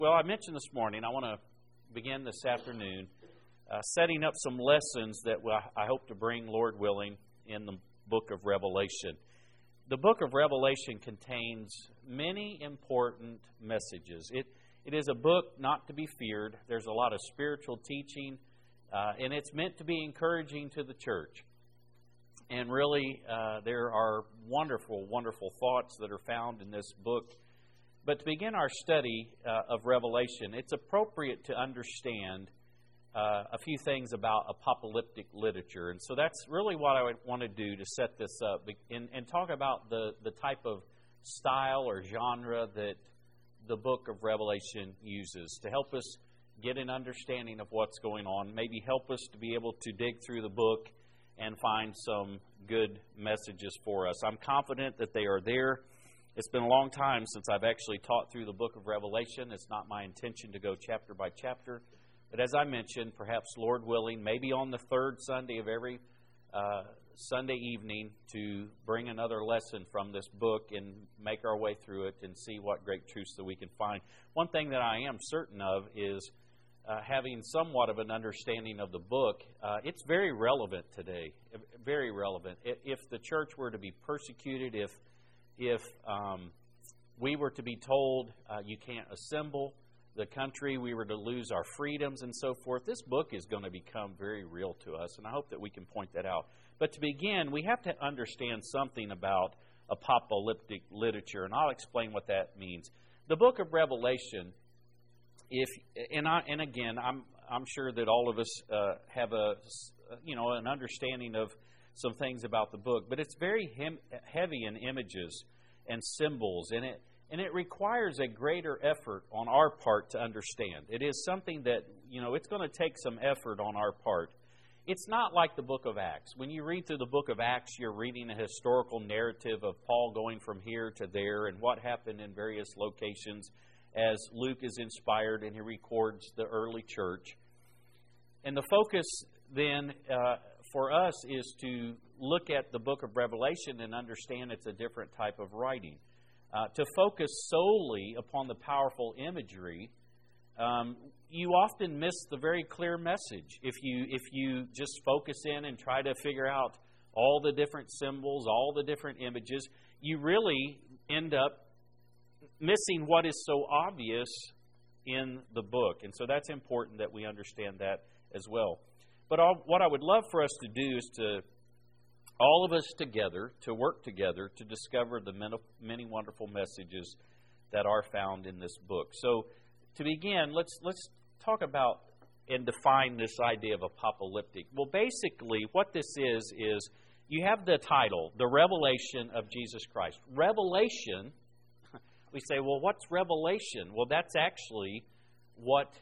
Well, I mentioned this morning, I want to begin this afternoon setting up some lessons that I hope to bring, Lord willing, in the book of Revelation. The book of Revelation contains many important messages. It is a book not to be feared. There's a lot of spiritual teaching, and it's meant to be encouraging to the church. And really, there are wonderful, wonderful thoughts that are found in this book. But to begin our study of Revelation, it's appropriate to understand a few things about apocalyptic literature. And so that's really what I would want to do to set this up and talk about the type of style or genre that the book of Revelation uses to help us get an understanding of what's going on, maybe help us to be able to dig through the book and find some good messages for us. I'm confident that they are there. It's been a long time since I've actually taught through the book of Revelation. It's not my intention to go chapter by chapter. But as I mentioned, perhaps Lord willing, maybe on the third Sunday of every Sunday evening to bring another lesson from this book and make our way through it and see what great truths that we can find. One thing that I am certain of is having somewhat of an understanding of the book. It's very relevant today, very relevant. If the church were to be persecuted, if we were to be told you can't assemble the country, we were to lose our freedoms and so forth, this book is going to become very real to us, and I hope that we can point that out. But to begin, we have to understand something about apocalyptic literature, and I'll explain what that means. The book of Revelation, I'm sure that all of us have an understanding of some things about the book, but it's very heavy in images and symbols, and it requires a greater effort on our part to understand. It is something that, it's going to take some effort on our part. It's not like the book of Acts. When you read through the book of Acts, you're reading a historical narrative of Paul going from here to there and what happened in various locations as Luke is inspired and he records the early church. And the focus then for us is to look at the book of Revelation and understand it's a different type of writing. To focus solely upon the powerful imagery, you often miss the very clear message. If you just focus in and try to figure out all the different symbols, all the different images, you really end up missing what is so obvious in the book. And so that's important that we understand that as well. But what I would love for us to do is to all of us together, to work together to discover the many wonderful messages that are found in this book. So to begin, let's talk about and define this idea of apocalyptic. Well, basically what this is you have the title, The Revelation of Jesus Christ. Revelation, we say, well, what's revelation? Well, that's actually what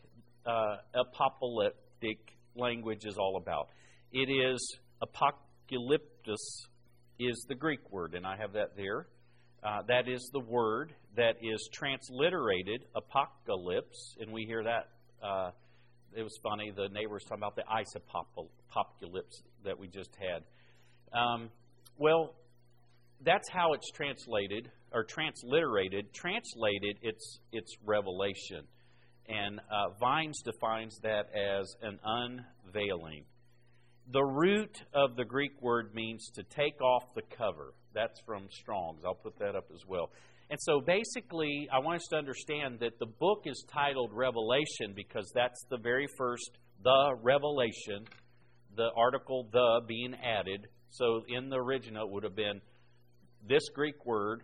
apocalyptic language is all about. It is apocalyptus is the Greek word, and I have that there. That is the word that is transliterated apocalypse, and we hear that. It was funny, the neighbors talking about the ice apocalypse that we just had. Well, that's how it's translated, or transliterated. Translated, it's revelation. And Vines defines that as an unveiling. The root of the Greek word means to take off the cover. That's from Strong's. I'll put that up as well. And so basically, I want us to understand that the book is titled Revelation because that's the very first, the revelation, the article the being added. So in the original, it would have been this Greek word,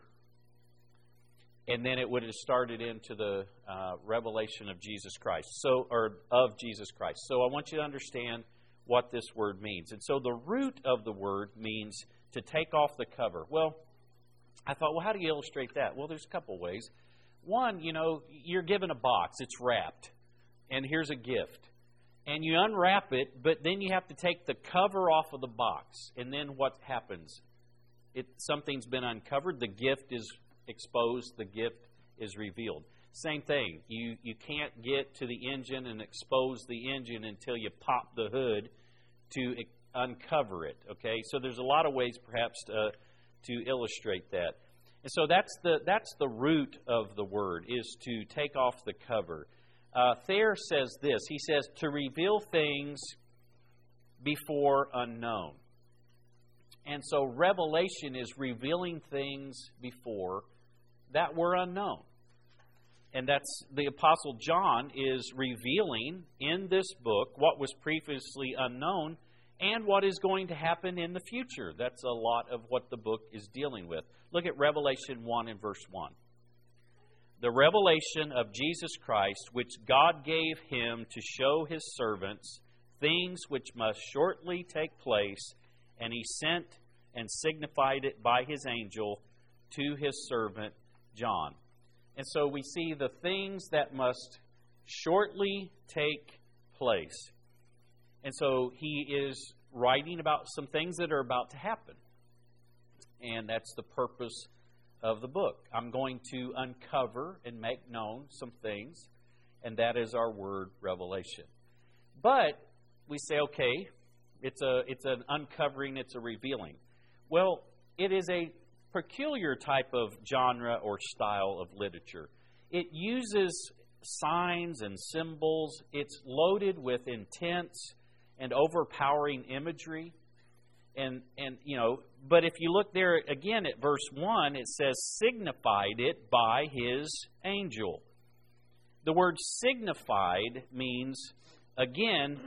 and then it would have started into the revelation of Jesus Christ, or of Jesus Christ. So I want you to understand what this word means. And so the root of the word means to take off the cover. Well, I thought, well, how do you illustrate that? Well, there's a couple ways. One, you're given a box. It's wrapped. And here's a gift. And you unwrap it, but then you have to take the cover off of the box. And then what happens? Something's been uncovered. The gift is exposed. The gift is revealed. Same thing. You can't get to the engine and expose the engine until you pop the hood to uncover it. Okay, so there's a lot of ways perhaps to illustrate that. And so that's the root of the word, is to take off the cover. Thayer says this. He says, to reveal things before unknown. And so revelation is revealing things before that were unknown. And that's the Apostle John is revealing in this book what was previously unknown and what is going to happen in the future. That's a lot of what the book is dealing with. Look at Revelation 1 and verse 1. The revelation of Jesus Christ, which God gave him to show his servants things which must shortly take place, and he sent and signified it by his angel to his servant John. And so we see the things that must shortly take place. And so he is writing about some things that are about to happen. And that's the purpose of the book. I'm going to uncover and make known some things, and that is our word, revelation. But we say, okay, it's an uncovering, it's a revealing. Well, it is a peculiar type of genre or style of literature. It uses signs and symbols. It's loaded with intense and overpowering imagery. And but if you look there again at verse 1, it says, signified it by his angel. The word signified means, again,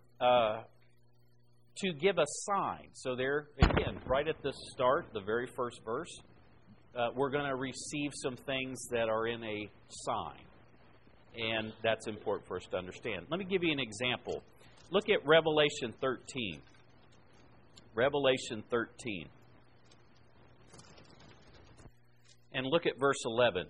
to give a sign. So there, again, right at the start, the very first verse, we're going to receive some things that are in a sign. And that's important for us to understand. Let me give you an example. Look at Revelation 13. Revelation 13. And look at verse 11.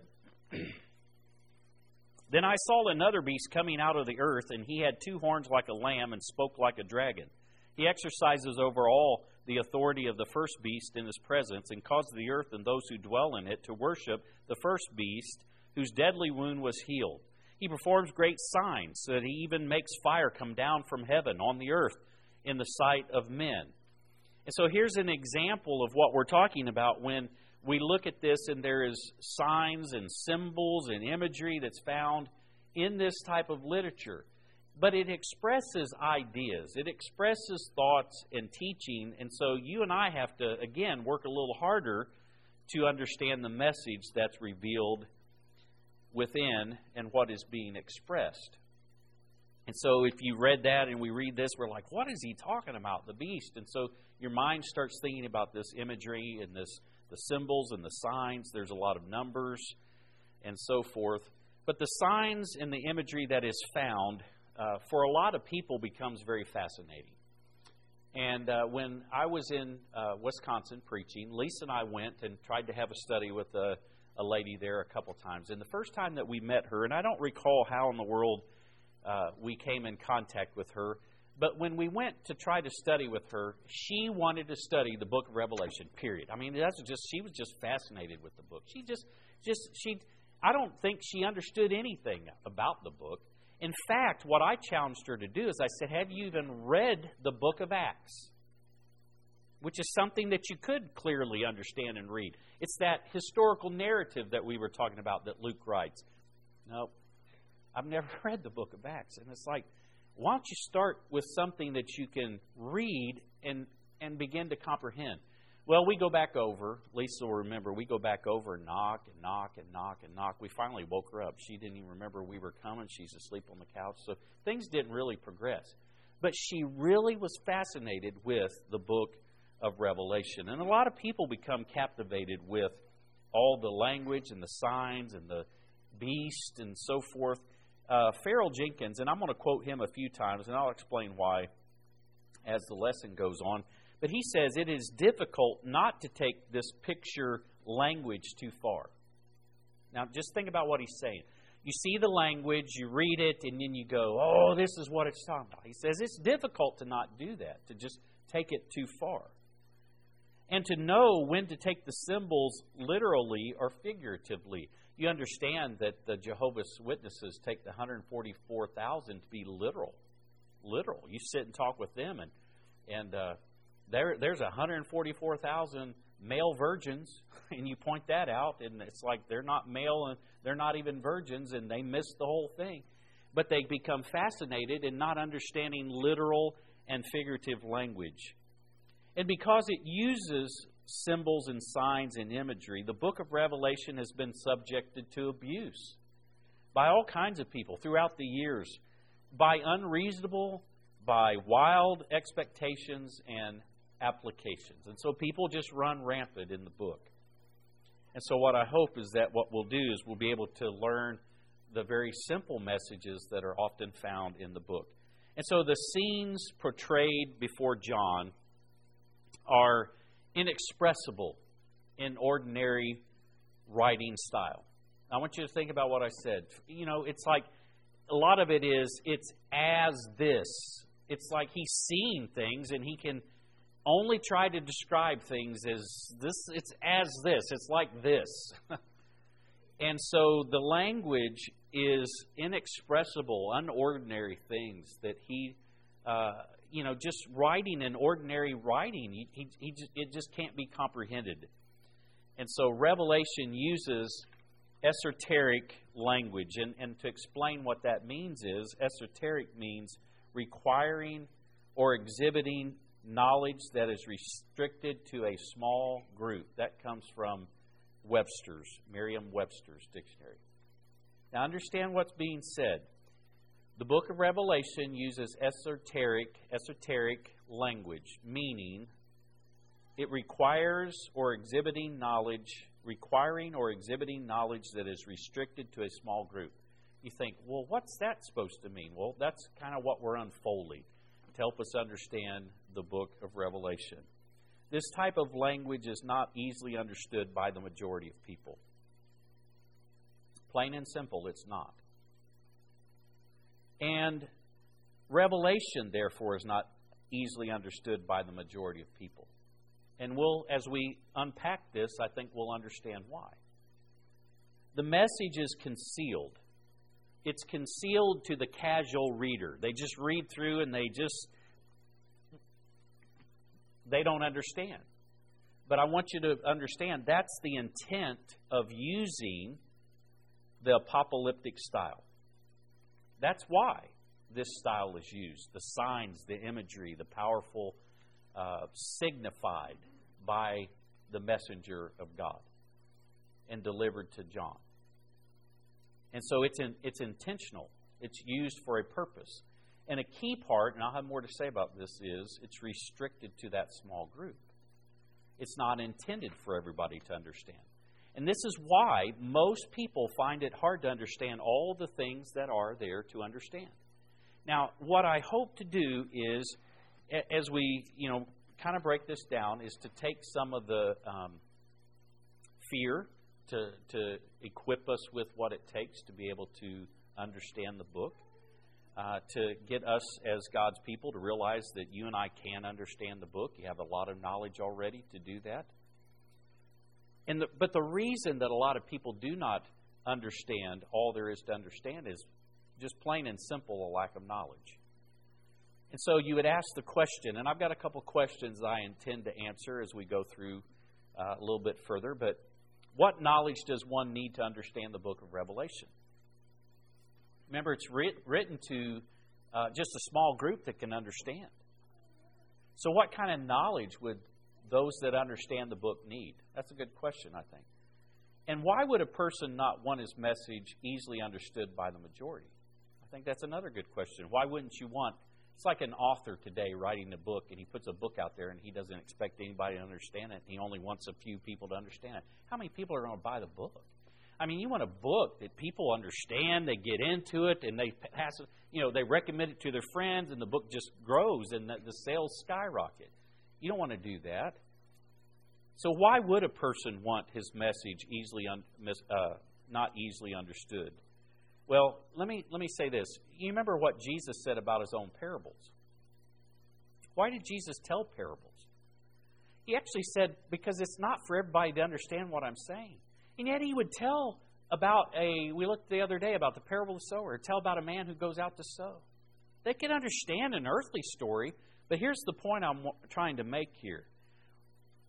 Then I saw another beast coming out of the earth, and he had two horns like a lamb and spoke like a dragon. He exercises over all the authority of the first beast in his presence, and caused the earth and those who dwell in it to worship the first beast, whose deadly wound was healed. He performs great signs, so that he even makes fire come down from heaven on the earth in the sight of men. And so here's an example of what we're talking about when we look at this, and there is signs and symbols and imagery that's found in this type of literature. But it expresses ideas. It expresses thoughts and teaching. And so you and I have to, again, work a little harder to understand the message that's revealed within and what is being expressed. And so if you read that and we read this, we're like, what is he talking about, the beast? And so your mind starts thinking about this imagery and the symbols and the signs. There's a lot of numbers and so forth. But the signs and the imagery that is found for a lot of people becomes very fascinating. And when I was in Wisconsin preaching, Lisa and I went and tried to have a study with a lady there a couple times. And the first time that we met her, and I don't recall how in the world we came in contact with her, but when we went to try to study with her, she wanted to study the book of Revelation, period. I mean, she was just fascinated with the book. I don't think she understood anything about the book. In fact, what I challenged her to do is I said, have you even read the book of Acts? Which is something that you could clearly understand and read. It's that historical narrative that we were talking about that Luke writes. No, I've never read the book of Acts. And it's like, why don't you start with something that you can read and begin to comprehend? Well, we go back over. Lisa will remember. We go back over and knock and knock and knock and knock. We finally woke her up. She didn't even remember we were coming. She's asleep on the couch. So things didn't really progress. But she really was fascinated with the book of Revelation. And a lot of people become captivated with all the language and the signs and the beast and so forth. Farrell Jenkins, and I'm going to quote him a few times, and I'll explain why as the lesson goes on. But he says it is difficult not to take this picture language too far. Now, just think about what he's saying. You see the language, you read it, and then you go, oh, this is what it's talking about. He says it's difficult to not do that, to just take it too far. And to know when to take the symbols literally or figuratively. You understand that the Jehovah's Witnesses take the 144,000 to be literal. Literal. You sit and talk with them, and there's 144,000 male virgins, and you point that out, and it's like they're not male and they're not even virgins, and they miss the whole thing. But they become fascinated in not understanding literal and figurative language. And because it uses symbols and signs and imagery, the book of Revelation has been subjected to abuse by all kinds of people throughout the years, by unreasonable, by wild expectations and applications. And so people just run rampant in the book. And so what I hope is that what we'll do is we'll be able to learn the very simple messages that are often found in the book. And so the scenes portrayed before John are inexpressible in ordinary writing style. I want you to think about what I said. You know, it's like a lot of it is, it's as this. It's like he's seeing things and he can only try to describe things as this. It's as this. It's like this. And so the language is inexpressible, unordinary things that he, just writing in ordinary writing, it just can't be comprehended. And so Revelation uses esoteric language. And to explain what that means is, esoteric means requiring or exhibiting knowledge that is restricted to a small group. That comes from Merriam-Webster's dictionary. Now understand what's being said. The book of Revelation uses esoteric language, meaning it requiring or exhibiting knowledge that is restricted to a small group. You think, well, what's that supposed to mean? Well, that's kind of what we're unfolding to help us understand the book of Revelation. This type of language is not easily understood by the majority of people. Plain and simple, it's not. And Revelation, therefore, is not easily understood by the majority of people. And as we unpack this, I think we'll understand why. The message is concealed. It's concealed to the casual reader. They just read through and they don't understand. But I want you to understand that's the intent of using the apocalyptic style. That's why this style is used. The signs, the imagery, the powerful signified by the messenger of God and delivered to John. And so it's intentional. It's used for a purpose. And a key part, and I'll have more to say about this, is it's restricted to that small group. It's not intended for everybody to understand. And this is why most people find it hard to understand all the things that are there to understand. Now, what I hope to do is, as we, kind of break this down, is to take some of the fear to equip us with what it takes to be able to understand the book, to get us as God's people to realize that you and I can understand the book. You have a lot of knowledge already to do that. But the reason that a lot of people do not understand all there is to understand is just plain and simple a lack of knowledge. And so you would ask the question, and I've got a couple questions I intend to answer as we go through a little bit further, but what knowledge does one need to understand the book of Revelation? Remember, it's written to just a small group that can understand. So what kind of knowledge would those that understand the book need? That's a good question, I think. And why would a person not want his message easily understood by the majority? I think that's another good question. Why wouldn't you want... It's like an author today writing a book, and he puts a book out there, and he doesn't expect anybody to understand it. He only wants a few people to understand it. How many people are going to buy the book? I mean, you want a book that people understand, they get into it, and they pass it, they recommend it to their friends, and the book just grows, and the sales skyrocket. You don't want to do that. So why would a person want his message not easily understood? Well, let me say this. You remember what Jesus said about his own parables. Why did Jesus tell parables? He actually said, because it's not for everybody to understand what I'm saying. And yet he would tell about we looked the other day about the parable of the sower, tell about a man who goes out to sow. They can understand an earthly story, but here's the point I'm trying to make here.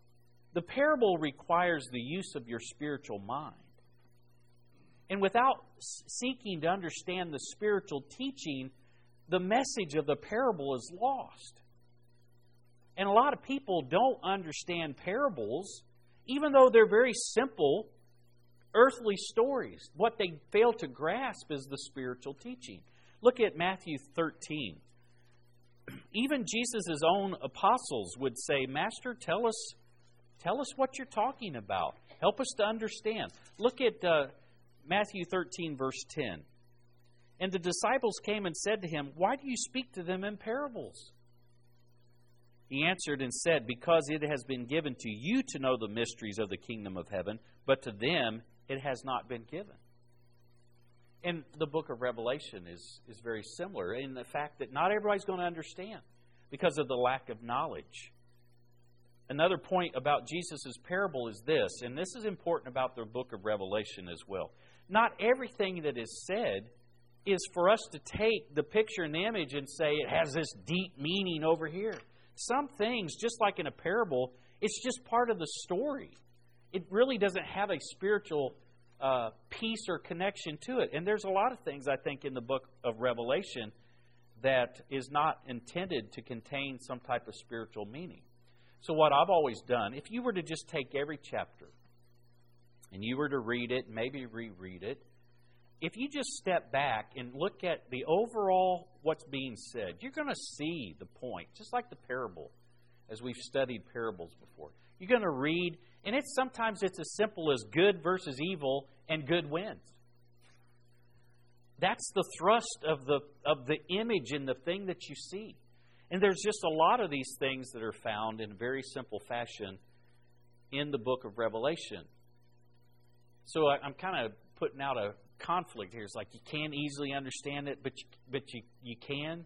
The parable requires the use of your spiritual mind. And without seeking to understand the spiritual teaching, the message of the parable is lost. And a lot of people don't understand parables, even though they're very simple earthly stories. What they fail to grasp is the spiritual teaching. Look at Matthew 13. Even Jesus' own apostles would say, Master, tell us what you're talking about. Help us to understand. Look at Matthew 13, verse 10. And the disciples came and said to him, Why do you speak to them in parables? He answered and said, Because it has been given to you to know the mysteries of the kingdom of heaven, but to them it has not been given. And the book of Revelation is very similar in the fact that not everybody's going to understand because of the lack of knowledge. Another point about Jesus' parable is this, and this is important about the book of Revelation as well. Not everything that is said is for us to take the picture and the image and say it has this deep meaning over here. Some things, just like in a parable, it's just part of the story. It really doesn't have a spiritual piece or connection to it. And there's a lot of things, I think, in the book of Revelation that is not intended to contain some type of spiritual meaning. So what I've always done, if you were to just take every chapter and you were to read it, maybe reread it, if you just step back and look at the overall what's being said, you're going to see the point, just like the parable, as we've studied parables before. You're going to read, and sometimes it's as simple as good versus evil, and good wins. That's the thrust of the image in the thing that you see. And there's just a lot of these things that are found in a very simple fashion in the book of Revelation. So I'm kind of putting out a conflict here. It's like you can't easily understand it, but you can.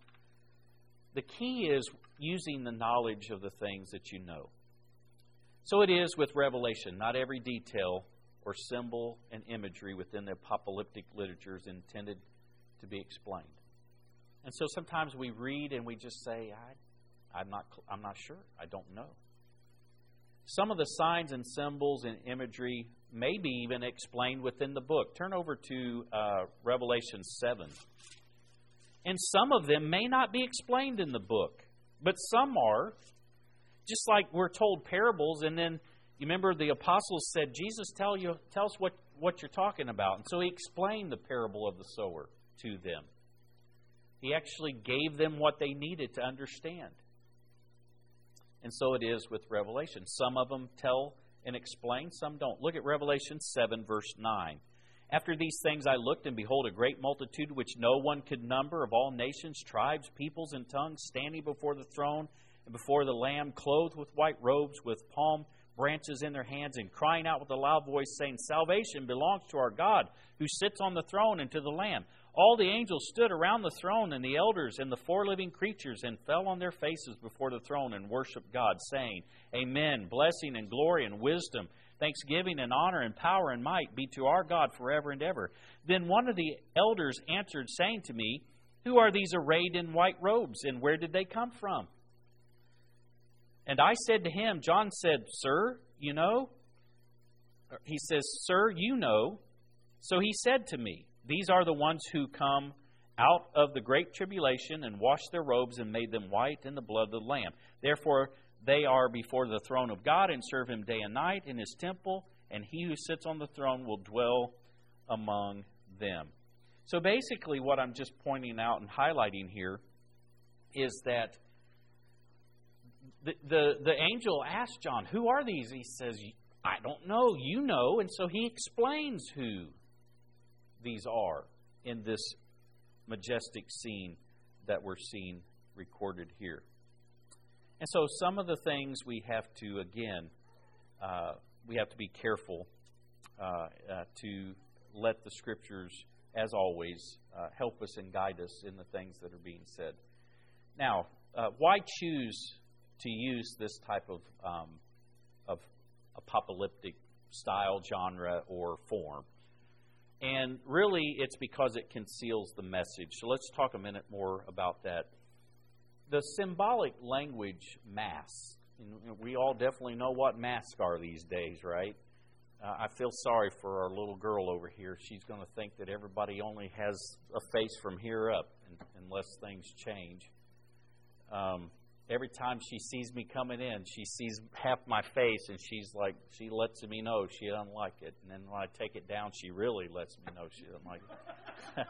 The key is using the knowledge of the things that you know. So it is with Revelation. Not every detail or symbol and imagery within the apocalyptic literature is intended to be explained. And so sometimes we read and we just say, I'm not sure. I don't know. Some of the signs and symbols and imagery may be even explained within the book. Turn over to Revelation 7. And some of them may not be explained in the book, but some are. Just like we're told parables, and then you remember the apostles said, Jesus, tell us what you're talking about. And so he explained the parable of the sower to them. He actually gave them what they needed to understand. And so it is with Revelation. Some of them tell and explain, some don't. Look at Revelation 7, verse 9. After these things I looked, and behold, a great multitude which no one could number, of all nations, tribes, peoples, and tongues, standing before the throne and before the Lamb, clothed with white robes, with palm branches in their hands, and crying out with a loud voice, saying, Salvation belongs to our God, who sits on the throne, and to the Lamb. All the angels stood around the throne, and the elders and the four living creatures, and fell on their faces before the throne and worshiped God, saying, Amen. Blessing and glory and wisdom, thanksgiving and honor and power and might be to our God forever and ever. Then one of the elders answered, saying to me, Who are these arrayed in white robes, and where did they come from? And I said to him, John said, Sir, you know? He says, Sir, you know. So he said to me, These are the ones who come out of the great tribulation and washed their robes and made them white in the blood of the Lamb. Therefore they are before the throne of God and serve Him day and night in His temple, and He who sits on the throne will dwell among them. So basically what I'm just pointing out and highlighting here is that the angel asked John, Who are these? He says, I don't know, you know. And so he explains who these are in this majestic scene that we're seeing recorded here. And so some of the things we have to, again, we have to be careful to let the Scriptures, as always, help us and guide us in the things that are being said. Now, why choose to use this type of apocalyptic style, genre, or form? And really, it's because it conceals the message. So let's talk a minute more about that. The symbolic language masks And we all definitely know what masks are these days, right? I feel sorry for our little girl over here. She's going to think that everybody only has a face from here up unless things change. Every time she sees me coming in, she sees half my face, and she lets me know she doesn't like it. And then when I take it down, she really lets me know she doesn't like it.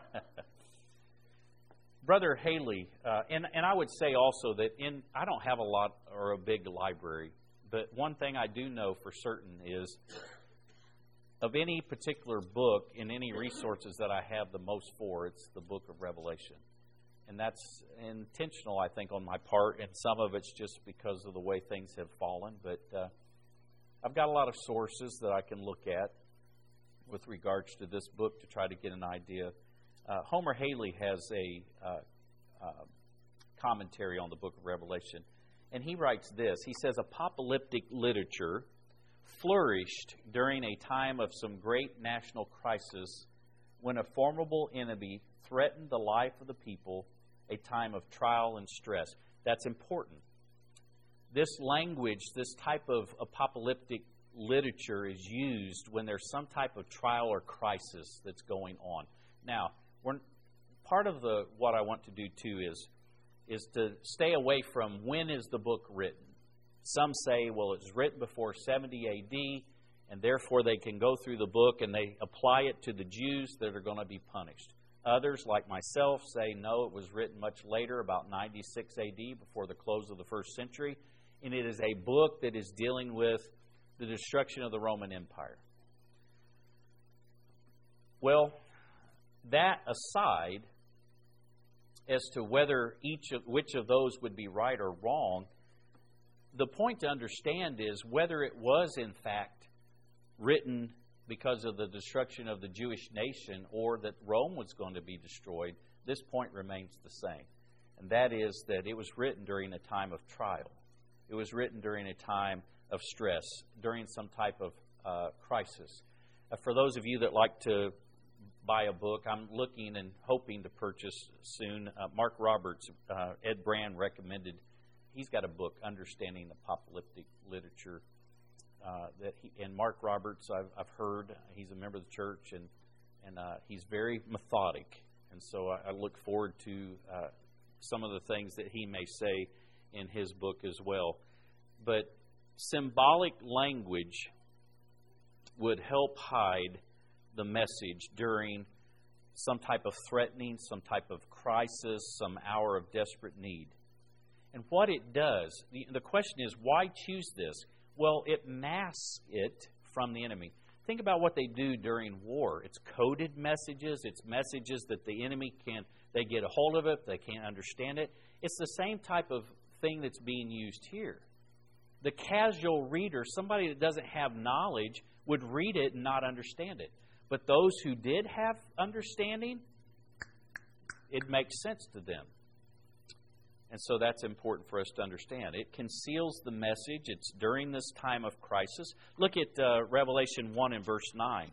Brother Haley, and I would say also that I don't have a lot or a big library, but one thing I do know for certain is of any particular book in any resources that I have the most for, it's the book of Revelation. And that's intentional, I think, on my part, and some of it's just because of the way things have fallen. But I've got a lot of sources that I can look at with regards to this book to try to get an idea. Homer Haley has a commentary on the book of Revelation, and he writes this. He says, apocalyptic literature flourished during a time of some great national crisis when a formidable enemy threatened the life of the people, a time of trial and stress. That's important. This language, this type of apocalyptic literature is used when there's some type of trial or crisis that's going on. Now, part of what I want to do too is to stay away from when is the book written. Some say, well, it was written before 70 A.D., and therefore they can go through the book and they apply it to the Jews that are going to be punished. Others, like myself, say, no, it was written much later, about 96 A.D., before the close of the first century, and it is a book that is dealing with the destruction of the Roman Empire. Well, that aside, as to whether which of those would be right or wrong, the point to understand is whether it was, in fact, written because of the destruction of the Jewish nation or that Rome was going to be destroyed, this point remains the same. And that is that it was written during a time of trial. It was written during a time of stress, during some type of crisis. For those of you that like to buy a book, I'm looking and hoping to purchase soon. Mark Roberts, Ed Brand recommended. He's got a book, Understanding Apocalyptic Literature. And Mark Roberts, I've heard, he's a member of the church, and he's very methodic. And so I look forward to some of the things that he may say in his book as well. But symbolic language would help hide the message during some type of threatening, some type of crisis, some hour of desperate need. And what it does, the question is, why choose this? Well, it masks it from the enemy. Think about what they do during war. It's coded messages. It's messages that the enemy they get a hold of it, they can't understand it. It's the same type of thing that's being used here. The casual reader, somebody that doesn't have knowledge, would read it and not understand it. But those who did have understanding, it makes sense to them. And so that's important for us to understand. It conceals the message. It's during this time of crisis. Look at Revelation 1 and verse 9.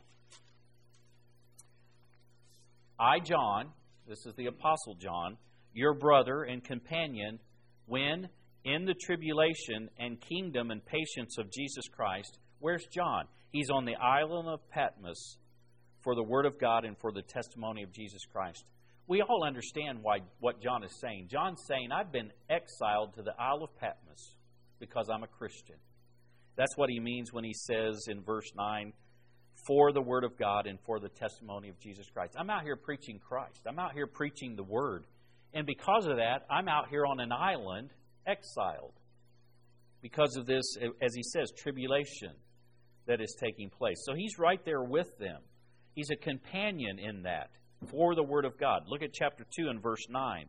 I, John, this is the Apostle John, your brother and companion, when in the tribulation and kingdom and patience of Jesus Christ. Where's John? He's on the island of Patmos for the Word of God and for the testimony of Jesus Christ. We all understand what John is saying. John's saying, I've been exiled to the Isle of Patmos because I'm a Christian. That's what he means when he says in verse 9, for the Word of God and for the testimony of Jesus Christ. I'm out here preaching Christ. I'm out here preaching the Word. And because of that, I'm out here on an island exiled. Because of this, as he says, tribulation that is taking place. So he's right there with them. He's a companion in that. For the Word of God. Look at chapter 2 and verse 9.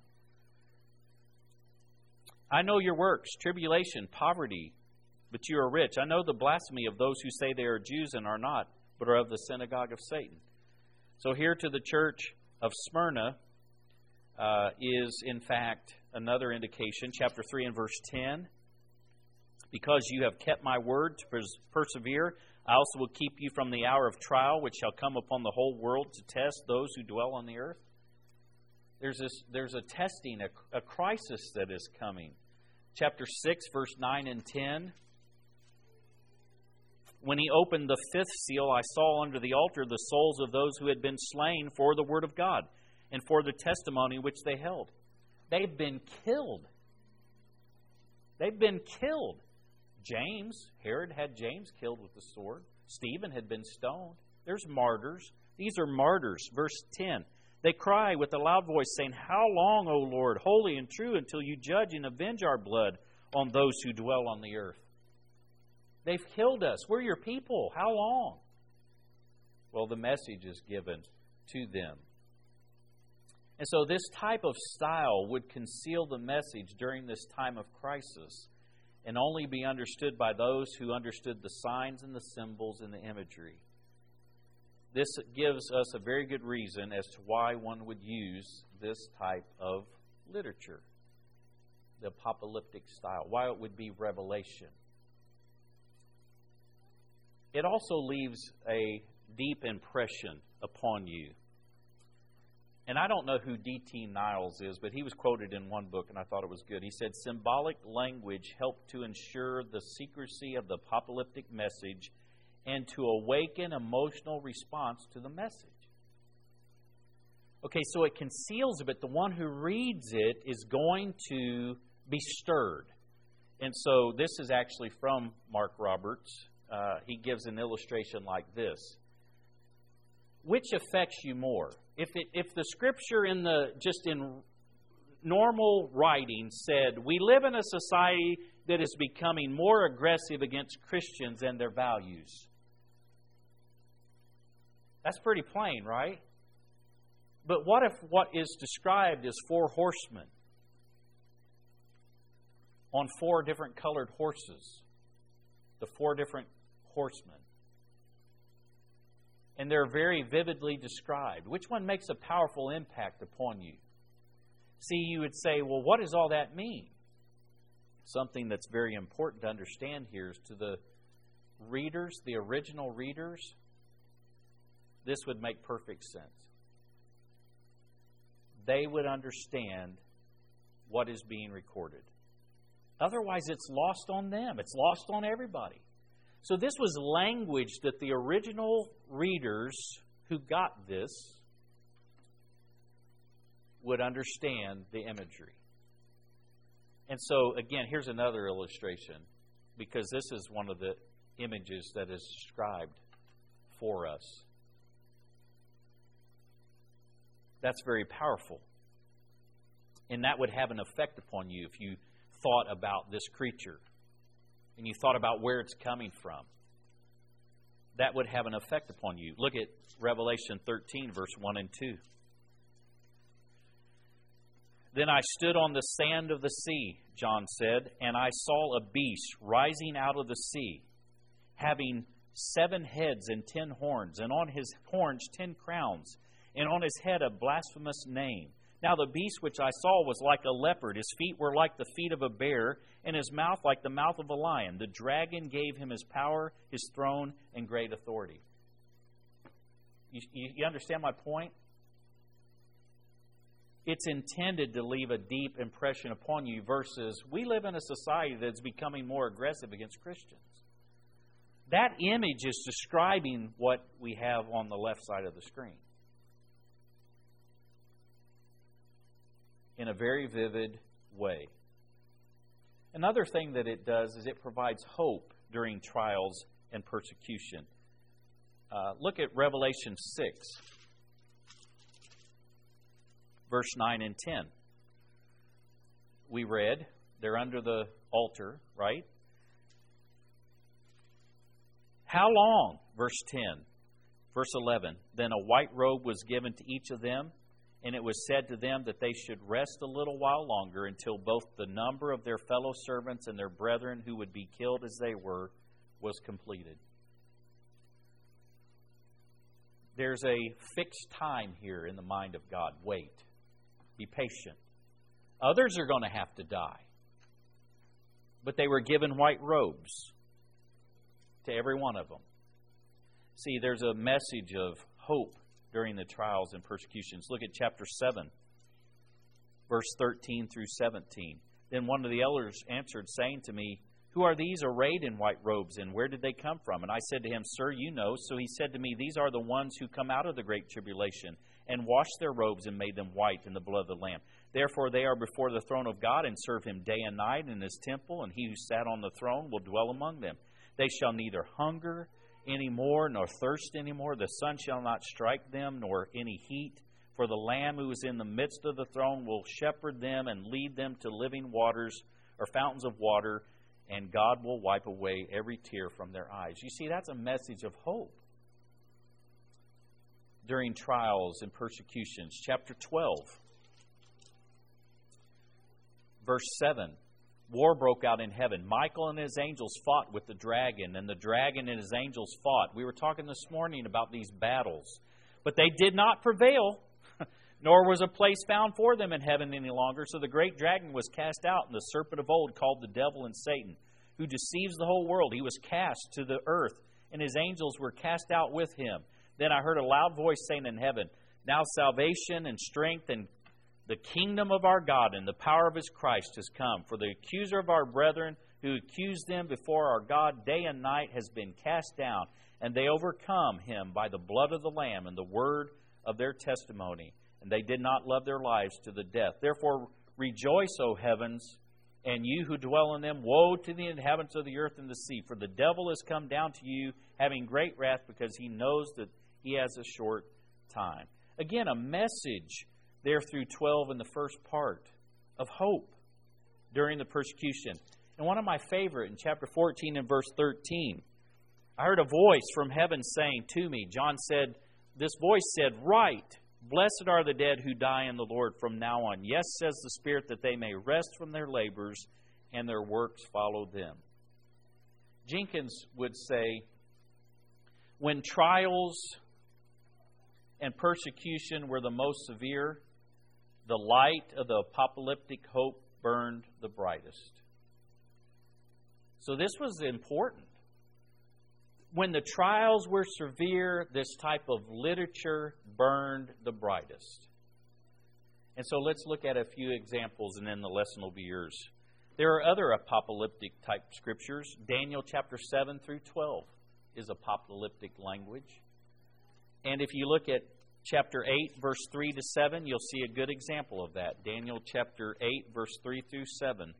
I know your works, tribulation, poverty, but you are rich. I know the blasphemy of those who say they are Jews and are not, but are of the synagogue of Satan. So here to the church of Smyrna is, in fact, another indication. Chapter 3 and verse 10. Because you have kept my word to persevere, I also will keep you from the hour of trial, which shall come upon the whole world to test those who dwell on the earth. There's a testing, a crisis that is coming. chapter 6, verse 9 and 10. When he opened the fifth seal, I saw under the altar the souls of those who had been slain for the word of God and for the testimony which they held. They've been killed. They've been killed. Herod had James killed with the sword. Stephen had been stoned. There's martyrs. These are martyrs. Verse 10. They cry with a loud voice, saying, How long, O Lord, holy and true, until you judge and avenge our blood on those who dwell on the earth? They've killed us. We're your people. How long? Well, the message is given to them. And so this type of style would conceal the message during this time of crisis and only be understood by those who understood the signs and the symbols and the imagery. This gives us a very good reason as to why one would use this type of literature, the apocalyptic style, why it would be revelation. It also leaves a deep impression upon you. And I don't know who D.T. Niles is, but he was quoted in one book, and I thought it was good. He said, symbolic language helped to ensure the secrecy of the apocalyptic message and to awaken emotional response to the message. Okay, so it conceals it, but the one who reads it is going to be stirred. And so this is actually from Mark Roberts. He gives an illustration like this. Which affects you more? If the scripture in normal writing said, we live in a society that is becoming more aggressive against Christians and their values. That's pretty plain, right? But what if what is described is 4 horsemen on 4 different colored horses? The 4 different horsemen. And they're very vividly described. Which one makes a powerful impact upon you? See, you would say, well, what does all that mean? Something that's very important to understand here is to the readers, the original readers, this would make perfect sense. They would understand what is being recorded. Otherwise, it's lost on them. It's lost on everybody. So this was language that the original readers who got this would understand the imagery. And so, again, here's another illustration, because this is one of the images that is described for us. That's very powerful. And that would have an effect upon you if you thought about this creature and you thought about where it's coming from. That would have an effect upon you. Look at Revelation 13, verse 1 and 2. Then I stood on the sand of the sea, John said, and I saw a beast rising out of the sea, having 7 heads and 10 horns, and on his horns 10 crowns, and on his head a blasphemous name. Now the beast which I saw was like a leopard. His feet were like the feet of a bear, and his mouth like the mouth of a lion. The dragon gave him his power, his throne, and great authority. You understand my point? It's intended to leave a deep impression upon you versus we live in a society that's becoming more aggressive against Christians. That image is describing what we have on the left side of the screen in a very vivid way. Another thing that it does is it provides hope during trials and persecution. Look at Revelation 6, verse 9 and 10. We read, they're under the altar, right? How long? Verse 10. Verse 11. Then a white robe was given to each of them, and it was said to them that they should rest a little while longer until both the number of their fellow servants and their brethren who would be killed as they were was completed. There's a fixed time here in the mind of God. Wait. Be patient. Others are going to have to die. But they were given white robes to every one of them. See, there's a message of hope during the trials and persecutions. Look at chapter 7, verse 13 through 17. Then one of the elders answered, saying to me, Who are these arrayed in white robes, and where did they come from? And I said to him, Sir, you know. So he said to me, These are the ones who come out of the great tribulation, and washed their robes and made them white in the blood of the Lamb. Therefore they are before the throne of God, and serve Him day and night in His temple, and He who sat on the throne will dwell among them. They shall neither hunger any more, nor thirst any more. The sun shall not strike them, nor any heat. For the Lamb who is in the midst of the throne will shepherd them and lead them to living waters, or fountains of water, and God will wipe away every tear from their eyes. You see, that's a message of hope during trials and persecutions. Chapter 12, verse 7. War broke out in heaven. Michael and his angels fought with the dragon, and the dragon and his angels fought. We were talking this morning about these battles. But they did not prevail, nor was a place found for them in heaven any longer. So the great dragon was cast out, and the serpent of old, called the devil and Satan, who deceives the whole world. He was cast to the earth, and his angels were cast out with him. Then I heard a loud voice saying in heaven, Now salvation and strength and the kingdom of our God and the power of His Christ has come. For the accuser of our brethren, who accused them before our God day and night, has been cast down, and they overcome him by the blood of the Lamb and the word of their testimony. And they did not love their lives to the death. Therefore rejoice, O heavens, and you who dwell in them. Woe to the inhabitants of the earth and the sea, for the devil has come down to you, having great wrath, because he knows that he has a short time. Again, a message there through 12 in the first part of hope during the persecution. And one of my favorite, in chapter 14 and verse 13, I heard a voice from heaven saying to me, John said, this voice said, Write, blessed are the dead who die in the Lord from now on. Yes, says the Spirit, that they may rest from their labors and their works follow them. Jenkins would say, when trials and persecution were the most severe, the light of the apocalyptic hope burned the brightest. So this was important. When the trials were severe, this type of literature burned the brightest. And so let's look at a few examples, and then the lesson will be yours. There are other apocalyptic type scriptures. Daniel chapter 7 through 12 is apocalyptic language. And if you look at chapter 8, verse 3 to 7, you'll see a good example of that. Daniel chapter 8, verse 3 through 7.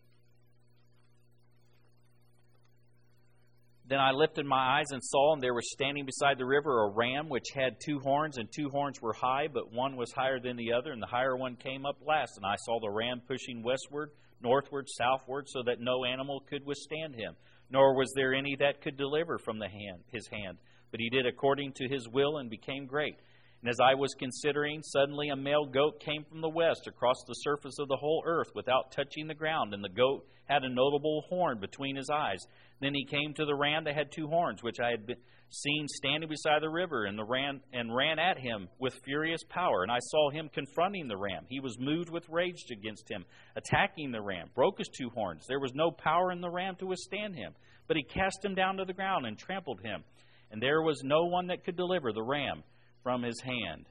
Then I lifted my eyes and saw, and there was standing beside the river a ram which had 2 horns, and 2 horns were high, but one was higher than the other, and the higher one came up last. And I saw the ram pushing westward, northward, southward, so that no animal could withstand him, nor was there any that could deliver from his hand. But he did according to his will and became great. And as I was considering, suddenly a male goat came from the west across the surface of the whole earth without touching the ground. And the goat had a notable horn between his eyes. Then he came to the ram that had 2 horns, which I had seen standing beside the river, and ran at him with furious power. And I saw him confronting the ram. He was moved with rage against him, attacking the ram, broke his 2 horns. There was no power in the ram to withstand him, but he cast him down to the ground and trampled him. And there was no one that could deliver the ram from his hand.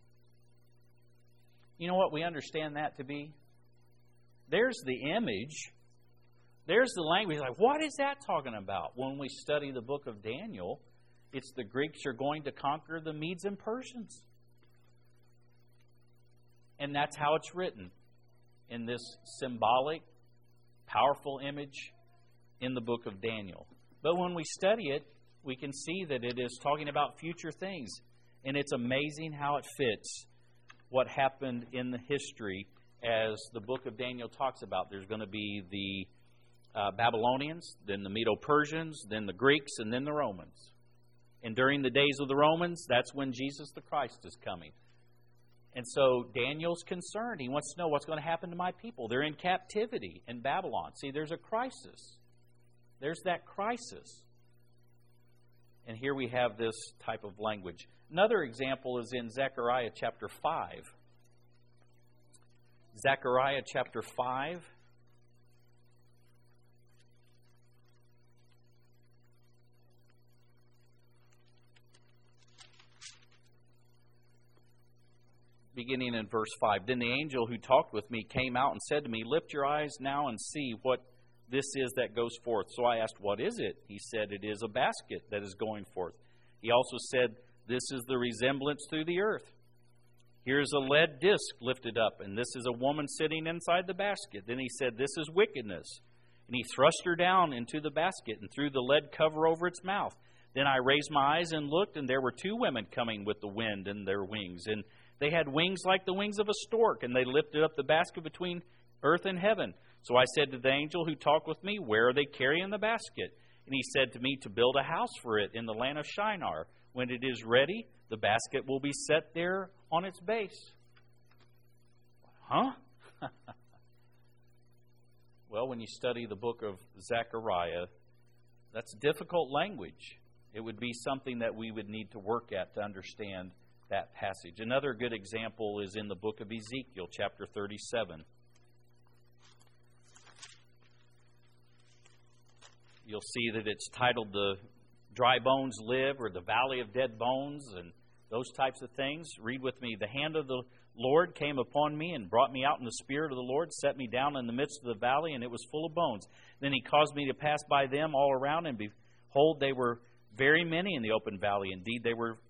You know what we understand that to be? There's the image. There's the language. Like, what is that talking about? When we study the book of Daniel, it's the Greeks are going to conquer the Medes and Persians. And that's how it's written in this symbolic, powerful image in the book of Daniel. But when we study it, we can see that it is talking about future things. And it's amazing how it fits what happened in the history as the book of Daniel talks about. There's going to be the Babylonians, then the Medo-Persians, then the Greeks, and then the Romans. And during the days of the Romans, that's when Jesus the Christ is coming. And so Daniel's concerned. He wants to know what's going to happen to my people. They're in captivity in Babylon. See, there's a crisis. There's that crisis. And here we have this type of language. Another example is in Zechariah chapter 5. Zechariah chapter 5. beginning in verse 5. Then the angel who talked with me came out and said to me, "Lift your eyes now and see what this is that goes forth." So I asked, "What is it?" He said, "It is a basket that is going forth." He also said, "This is the resemblance through the earth. Here is a lead disc lifted up, and this is a woman sitting inside the basket." Then he said, "This is wickedness." And he thrust her down into the basket and threw the lead cover over its mouth. Then I raised my eyes and looked, and there were two women coming with the wind in their wings. And they had wings like the wings of a stork, and they lifted up the basket between earth and heaven. So I said to the angel who talked with me, "Where are they carrying the basket?" And he said to me, "To build a house for it in the land of Shinar. When it is ready, the basket will be set there on its base." Huh? Well, when you study the book of Zechariah, that's difficult language. It would be something that we would need to work at to understand that passage. Another good example is in the book of Ezekiel, chapter 37. You'll see that it's titled "The Dry Bones Live," or "The Valley of Dead Bones," and those types of things. Read with me. "The hand of the Lord came upon me and brought me out in the spirit of the Lord, set me down in the midst of the valley, and it was full of bones. Then he caused me to pass by them all around, and behold, they were very many in the open valley. Indeed, they were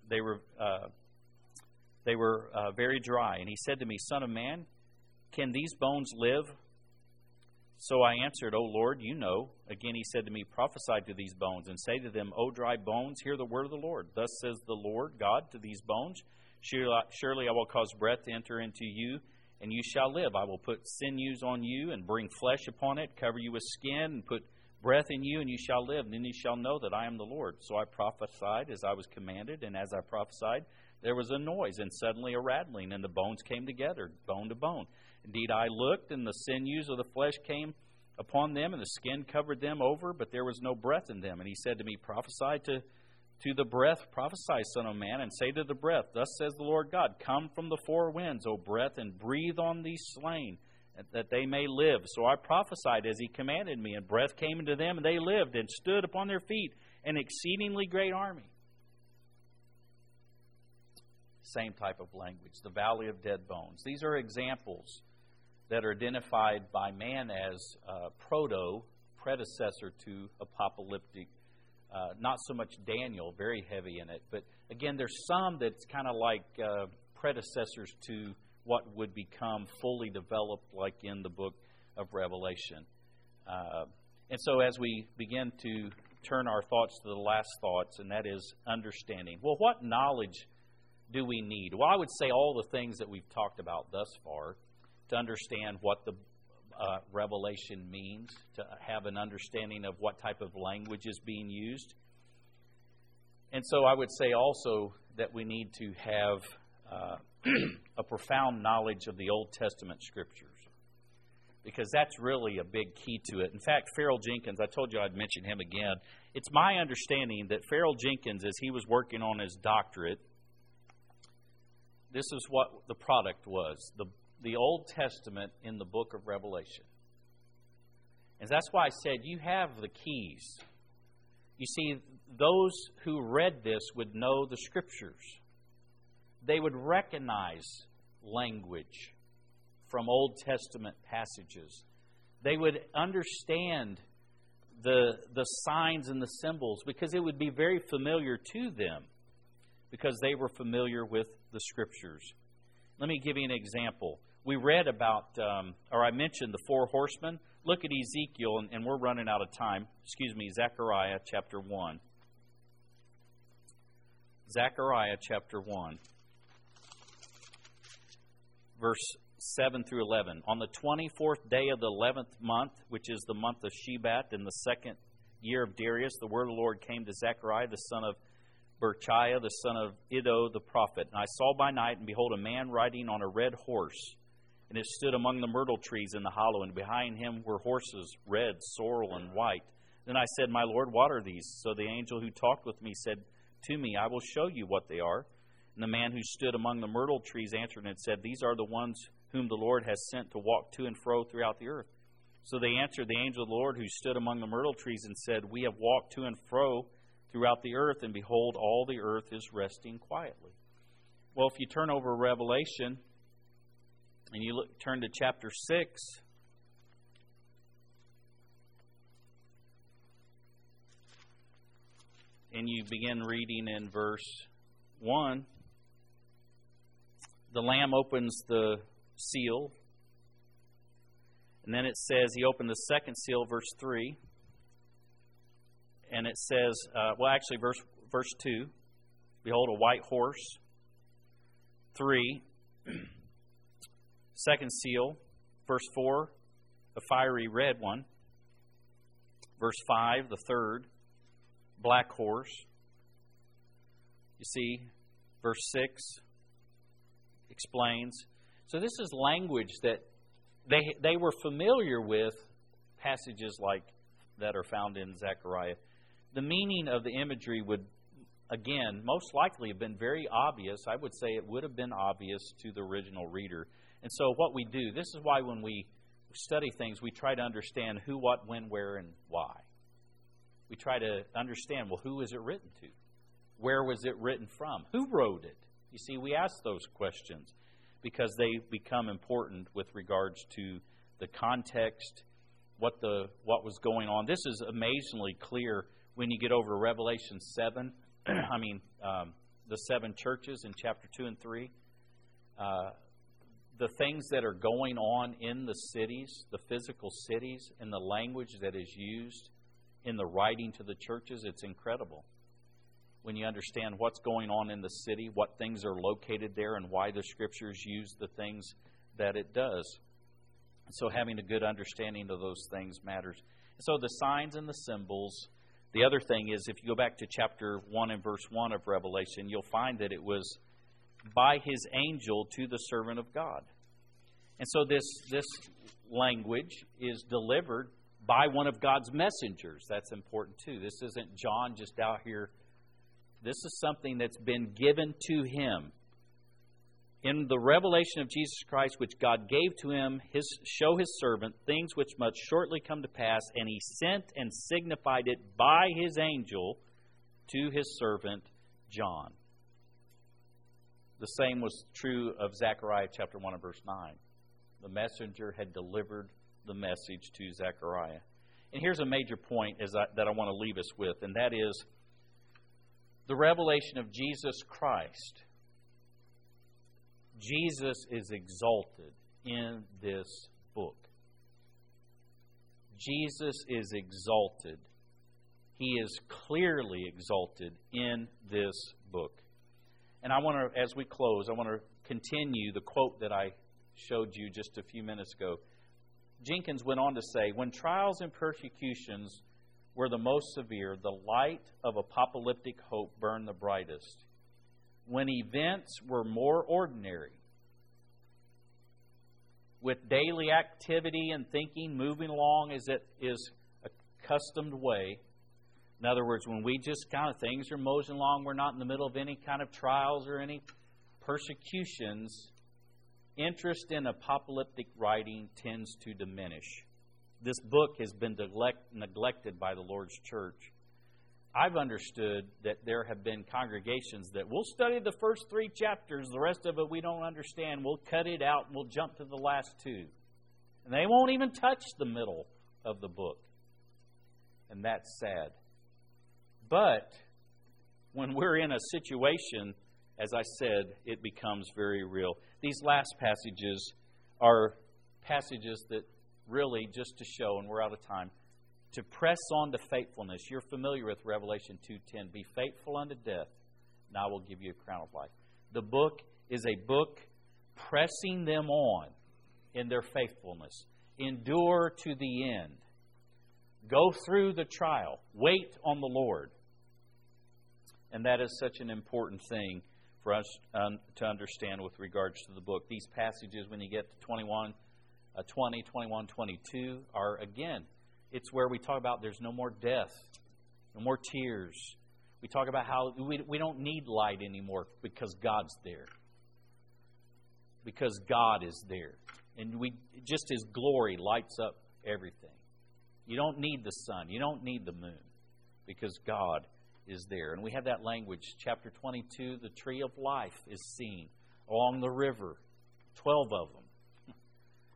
very dry. And he said to me, 'Son of man, can these bones live?' So I answered, 'O Lord, you know.' Again he said to me, 'Prophesy to these bones, and say to them, O dry bones, hear the word of the Lord. Thus says the Lord God to these bones, Surely I will cause breath to enter into you, and you shall live. I will put sinews on you, and bring flesh upon it, cover you with skin, and put breath in you, and you shall live. And then you shall know that I am the Lord.' So I prophesied as I was commanded, and as I prophesied, there was a noise, and suddenly a rattling, and the bones came together, bone to bone. Indeed, I looked, and the sinews of the flesh came upon them, and the skin covered them over, but there was no breath in them. And he said to me, 'Prophesy to the breath, prophesy, son of man, and say to the breath, Thus says the Lord God, Come from the four winds, O breath, and breathe on these slain, that they may live.' So I prophesied as he commanded me, and breath came into them, and they lived, and stood upon their feet, an exceedingly great army." Same type of language, the valley of dead bones. These are examples that are identified by man as predecessor to apocalyptic. Not so much Daniel, very heavy in it. But again, there's some that's kind of like predecessors to what would become fully developed, like in the book of Revelation. And so as we begin to turn our thoughts to the last thoughts, and that is understanding. Well, what knowledge do we need? Well, I would say all the things that we've talked about thus far to understand what the Revelation means, to have an understanding of what type of language is being used. And so I would say also that we need to have a profound knowledge of the Old Testament Scriptures, because that's really a big key to it. In fact, Farrell Jenkins, I told you I'd mention him again. It's my understanding that Farrell Jenkins, as he was working on his doctorate, this is what the product was, the Old Testament in the book of Revelation. And that's why I said you have the keys. You see, those who read this would know the Scriptures. They would recognize language from Old Testament passages. They would understand the signs and the symbols, because it would be very familiar to them, because they were familiar with the Scriptures. Let me give you an example. We read about, or I mentioned the four horsemen. Look at Ezekiel, and we're running out of time. Zechariah chapter 1. Zechariah chapter 1, verse 7 through 11. On the 24th day of the 11th month, which is the month of Shebat, in the second year of Darius, the word of the Lord came to Zechariah, the son of Berchiah, the son of Iddo the prophet. And I saw by night, and behold, a man riding on a red horse. And it stood among the myrtle trees in the hollow, and behind him were horses, red, sorrel, and white. Then I said, My Lord, what are these? So the angel who talked with me said to me, I will show you what they are. And the man who stood among the myrtle trees answered and said, These are the ones whom the Lord has sent to walk to and fro throughout the earth. So they answered the angel of the Lord who stood among the myrtle trees and said, We have walked to and fro throughout the earth, and behold, all the earth is resting quietly. Well, if you turn over Revelation, And you turn to chapter 6. And you begin reading in verse 1. The Lamb opens the seal. And then it says he opened the second seal, verse 3. And it says, verse 2. Behold, a white horse. 3. Second seal, verse 4. A fiery red one. Verse 5, the third. Black horse. You see, verse 6 explains. So this is language that they were familiar with, passages like that are found in Zechariah. The meaning of the imagery would, again, most likely have been very obvious. I would say it would have been obvious to the original reader. And so what we do, this is why when we study things, we try to understand who, what, when, where, and why. We try to understand, well, who is it written to? Where was it written from? Who wrote it? You see, we ask those questions because they become important with regards to the context, what was going on. This is amazingly clear when you get over to Revelation 7. The 7 churches in chapter 2 and 3. The things that are going on in the cities, the physical cities, and the language that is used in the writing to the churches, it's incredible. When you understand what's going on in the city, what things are located there, and why the Scriptures use the things that it does. So having a good understanding of those things matters. So the signs and the symbols. The other thing is, if you go back to chapter 1 and verse 1 of Revelation, you'll find that it was by His angel to the servant of God. And so this language is delivered by one of God's messengers. That's important too. This isn't John just out here. This is something that's been given to him. In the revelation of Jesus Christ, which God gave to him, show His servant things which must shortly come to pass, and He sent and signified it by His angel to His servant John. The same was true of Zechariah chapter 1 and verse 9. The messenger had delivered the message to Zechariah. And here's a major point that I want to leave us with, and that is the revelation of Jesus Christ. Jesus is exalted in this book. Jesus is exalted. He is clearly exalted in this book. And I want to, as we close, I want to continue the quote that I showed you just a few minutes ago. Jenkins went on to say, when trials and persecutions were the most severe, the light of apocalyptic hope burned the brightest. When events were more ordinary, with daily activity and thinking moving along as it is accustomed way, in other words, when we just kind of, things are moseying along, we're not in the middle of any kind of trials or any persecutions, interest in apocalyptic writing tends to diminish. This book has been neglected by the Lord's church. I've understood that there have been congregations that we'll study the first 3 chapters, the rest of it we don't understand. We'll cut it out and we'll jump to the last 2. And they won't even touch the middle of the book. And that's sad. But when we're in a situation, as I said, it becomes very real. These last passages are passages that really, just to show, and we're out of time, to press on to faithfulness. You're familiar with Revelation 2:10. Be faithful unto death, and I will give you a crown of life. The book is a book pressing them on in their faithfulness. Endure to the end. Go through the trial. Wait on the Lord. And that is such an important thing for us to understand with regards to the book. These passages, when you get to 20, 21, 22, are, again, it's where we talk about there's no more death, no more tears. We talk about how we don't need light anymore because God's there. Because God is there. And just His glory lights up everything. You don't need the sun. You don't need the moon. Because God is there. And we have that language. Chapter 22, the tree of life is seen along the river. 12 of them.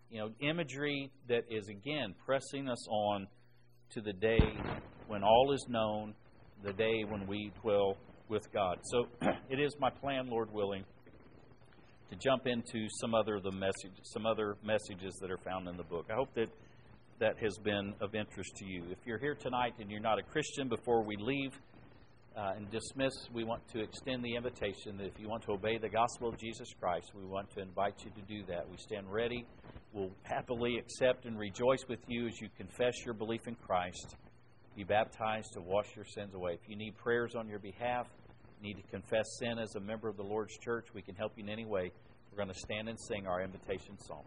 Imagery that is, again, pressing us on to the day when all is known, the day when we dwell with God. So it is my plan, Lord willing, to jump into some other messages that are found in the book. I hope that has been of interest to you. If you're here tonight and you're not a Christian, before we leave and dismiss, we want to extend the invitation that if you want to obey the gospel of Jesus Christ, we want to invite you to do that. We stand ready. We'll happily accept and rejoice with you as you confess your belief in Christ. Be baptized to wash your sins away. If you need prayers on your behalf, need to confess sin as a member of the Lord's church, we can help you in any way. We're going to stand and sing our invitation song.